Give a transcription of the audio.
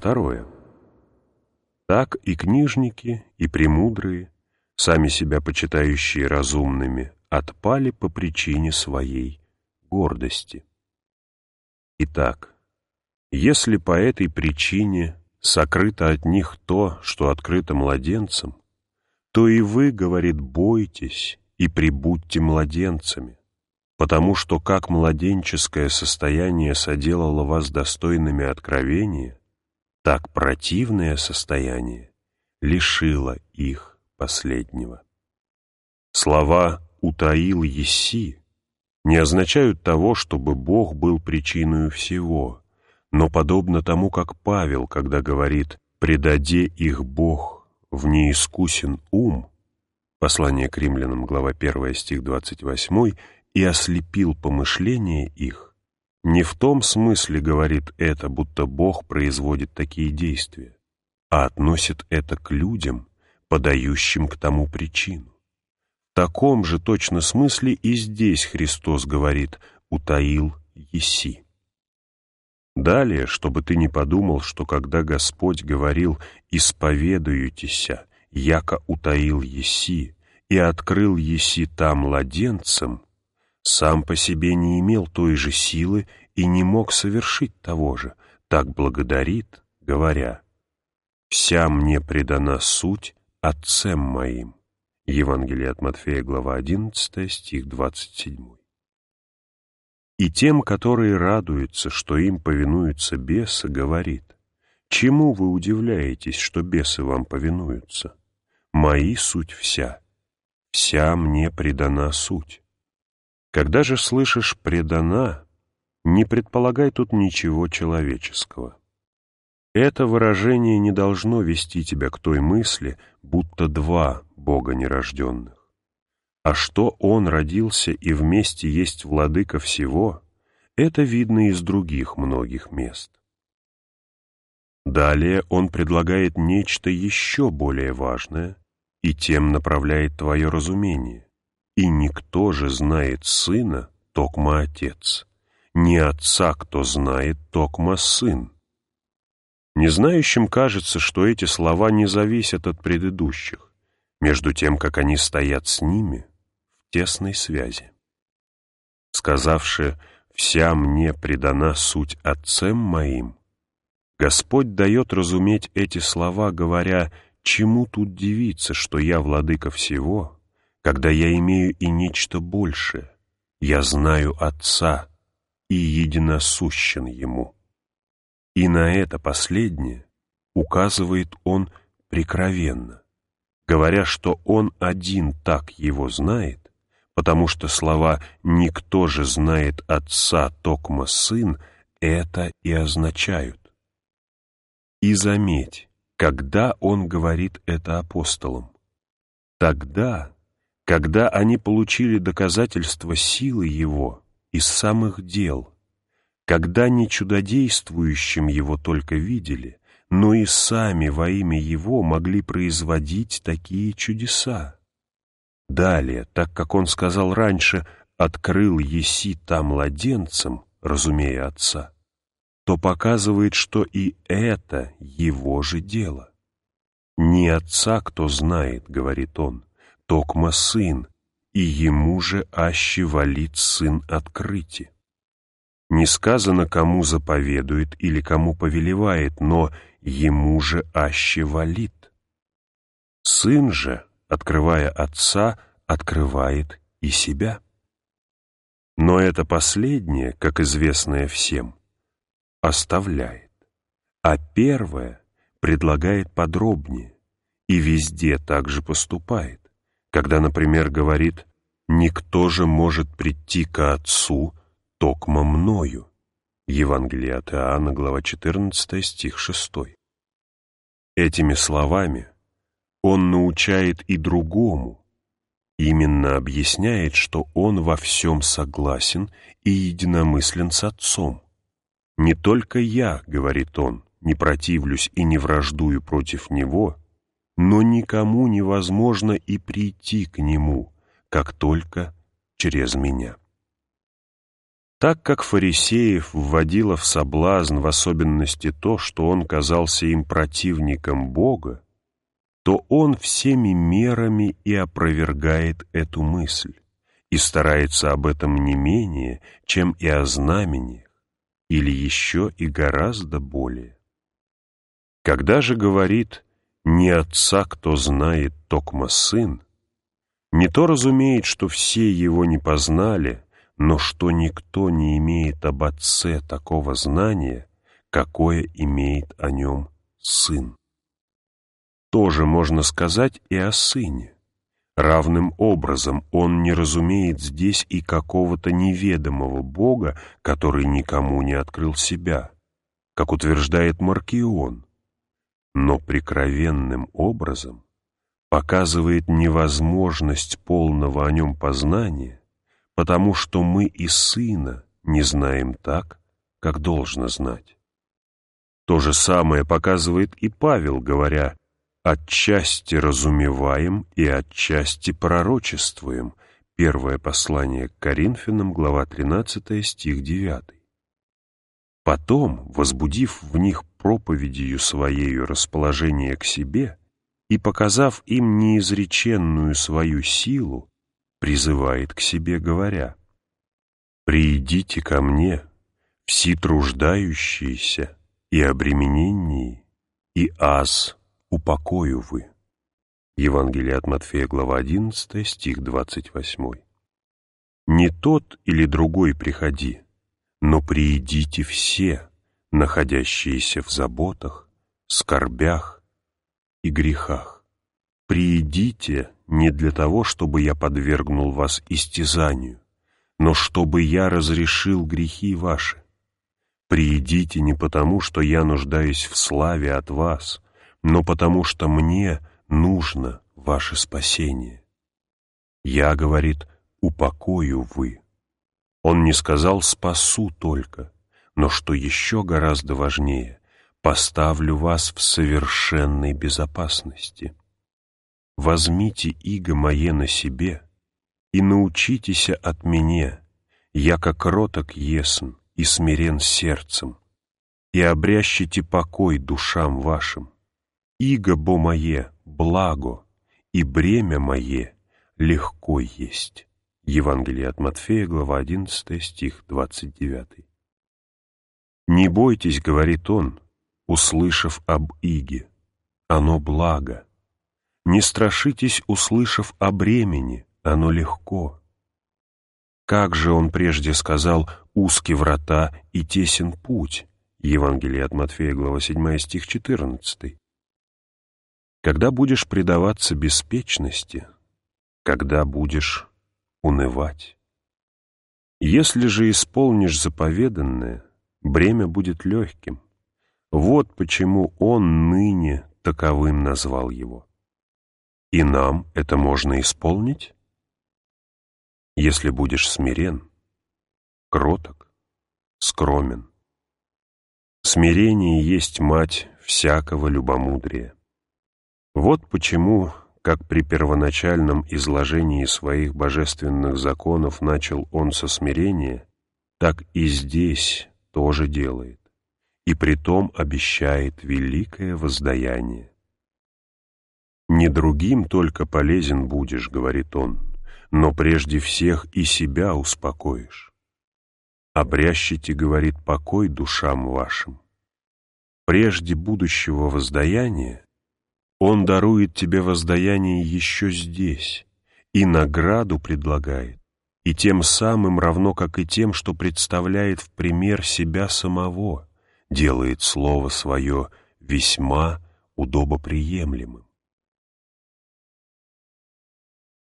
Второе. Так и книжники, и премудрые, сами себя почитающие разумными, отпали по причине своей гордости. Итак, если по этой причине сокрыто от них то, что открыто младенцам, то и вы, говорит, бойтесь и пребудьте младенцами, потому что как младенческое состояние соделало вас достойными откровения, так противное состояние лишило их последнего. Слова «утаил еси» не означают того, чтобы Бог был причиной всего, но подобно тому, как Павел, когда говорит «предаде их Бог в неискусен ум», послание к римлянам, глава 1, стих 28, и ослепил помышления их, не в том смысле говорит это, будто Бог производит такие действия, а относит это к людям, подающим к тому причину. В таком же точно смысле и здесь Христос говорит «утаил еси». Далее, чтобы ты не подумал, что когда Господь говорил «исповедуютеся, яко утаил еси, и открыл еси там младенцам», сам по себе не имел той же силы и не мог совершить того же, так благодарит, говоря «Вся мне предана суть Отцем моим». Евангелие от Матфея, глава 11, стих 27. И тем, которые радуются, что им повинуются бесы, говорит: «Чему вы удивляетесь, что бесы вам повинуются? Мои суть вся мне предана суть». Когда же слышишь «предана», не предполагай тут ничего человеческого. Это выражение не должно вести тебя к той мысли, будто два Бога нерожденных. А что Он родился и вместе есть владыка всего, это видно из других многих мест. Далее Он предлагает нечто еще более важное и тем направляет твое разумение. И никто же знает Сына, токмо Отец, не Отца, кто знает, токмо Сын. Незнающим кажется, что эти слова не зависят от предыдущих, между тем, как они стоят с ними в тесной связи. Сказавши «вся мне предана суть Отцем моим», Господь дает разуметь эти слова, говоря, чему тут дивиться, что я владыка всего, когда я имею и нечто большее, я знаю Отца и единосущен Ему. И на это последнее указывает Он прикровенно, говоря, что Он один так Его знает, потому что слова «никто же знает Отца, токмо Сын» это и означают. И заметь, когда Он говорит это апостолам? Тогда, когда они получили доказательство силы Его из самых дел, когда не чудодействующим Его только видели, но и сами во имя Его могли производить такие чудеса. Далее, так как Он сказал раньше «открыл еси там младенцам», разумея Отца, то показывает, что и это Его же дело. «Не Отца, кто знает, — говорит Он, — токмо Сын, и Ему же аще волит Сын открыти». Не сказано, кому заповедует или кому повелевает, но Ему же аще волит. Сын же, открывая Отца, открывает и себя. Но это последнее, как известное всем, оставляет, а первое предлагает подробнее и везде так же поступает, когда, например, говорит «никто же может прийти ко Отцу, токмо мною». Евангелие от Иоанна, глава 14, стих 6. Этими словами Он научает и другому, именно объясняет, что Он во всем согласен и единомыслен с Отцом. «Не только я, — говорит Он, — не противлюсь и не враждую против Него, но никому невозможно и прийти к Нему, как только через Меня». Так как фарисеев вводило в соблазн в особенности то, что он казался им противником Бога, то он всеми мерами и опровергает эту мысль и старается об этом не менее, чем и о знамениях, или еще и гораздо более. Когда же говорит «не отца, кто знает, токмо сын», не то разумеет, что все его не познали, но что никто не имеет об отце такого знания, какое имеет о нем сын. Тоже можно сказать и о сыне. Равным образом он не разумеет здесь и какого-то неведомого Бога, который никому не открыл себя, как утверждает Маркион, но прикровенным образом показывает невозможность полного о нем познания, потому что мы и сына не знаем так, как должно знать. То же самое показывает и Павел, говоря: «Отчасти разумеваем и отчасти пророчествуем». Первое послание к Коринфянам, глава 13, стих 9. Потом, возбудив в них проповедью своею расположение к себе и показав им неизреченную свою силу, призывает к себе, говоря: «Приидите ко мне, все труждающиеся и обремененные, и аз упокою вы». Евангелие от Матфея, глава 11, стих 28. «Не тот или другой приходи, но приидите все, находящиеся в заботах, скорбях и грехах. Приидите не для того, чтобы я подвергнул вас истязанию, но чтобы я разрешил грехи ваши. Приидите не потому, что я нуждаюсь в славе от вас, но потому что мне нужно ваше спасение. Я, говорит, упокою вы». Он не сказал «спасу только», но, что еще гораздо важнее, «поставлю вас в совершенной безопасности». «Возьмите иго мое на себе и научитесь от меня, яко кроток есн и смирен сердцем, и обрящите покой душам вашим. Иго бо мое благо, и бремя мое легко есть». Евангелие от Матфея, глава 11, стих 29. «Не бойтесь, — говорит он, услышав об иге, — оно благо. Не страшитесь, услышав о бремени, оно легко». Как же он прежде сказал «узки врата и тесен путь»? Евангелие от Матфея, глава 7, стих 14. Когда будешь предаваться беспечности, когда будешь унывать. Если же исполнишь заповеданное, бремя будет легким. Вот почему он ныне таковым назвал его. И нам это можно исполнить, если будешь смирен, кроток, скромен. Смирение есть мать всякого любомудрия. Вот почему, как при первоначальном изложении своих божественных законов начал он со смирения, так и здесь тоже делает, и притом обещает великое воздаяние. «Не другим только полезен будешь, — говорит он, — но прежде всех и себя успокоишь. Обрящите, — говорит, — покой душам вашим. Прежде будущего воздаяния он дарует тебе воздаяние еще здесь, и награду предлагает, и тем самым, равно как и тем, что представляет в пример себя самого, делает слово свое весьма удобоприемлемым.